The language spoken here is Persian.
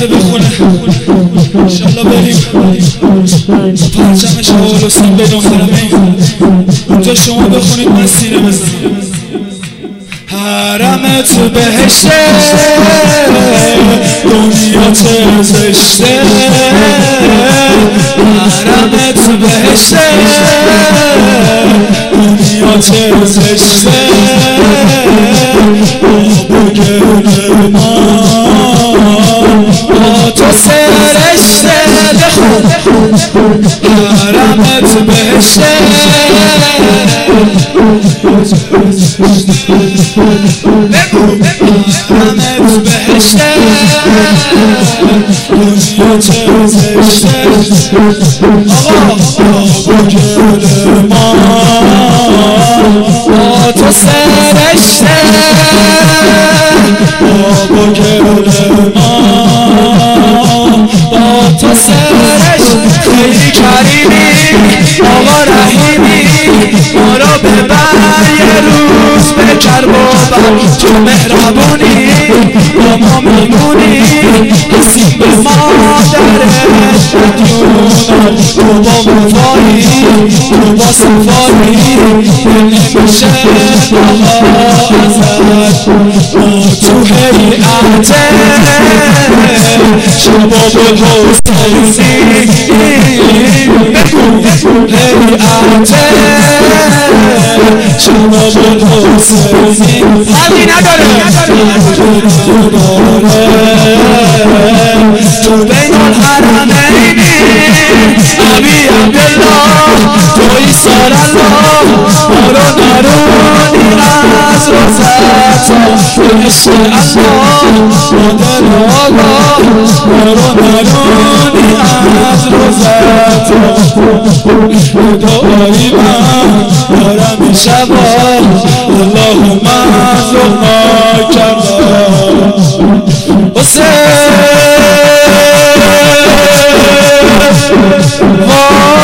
اومده بخونه انشالله بریم پرچم شاه الحسین بین الحرمین اونجا شما بخونید من سینه بزنم حرم تو بهشته دنیا چه زشته حرم تو بهشته دنیا چه زشته بابا گل ما با تو سرشته حرم تو بهشته حرمت بهشته دنیا چه زشته آقا گل ما با تو سرشته بابا گل ما با تو سرشته خیلی کریمی آقا رحیمی ما را ببر یه روز به کرب و بر تو مهربونی با ما میمونی حسین به مادرت ندیونم تو با وفایی تو با صفایی نمیشه آقا ازت تو هیئت شباب الحسینی هیئت شباب الحسینی حالی نداره تو بین الحرمینی ابی عبدالله توی سار الله ما رو نرونی از روزت بهشت الله مادر آقا ما رو نرونی از روزت دعایی من دارم شبا اللهم ارزقنا کبا حسین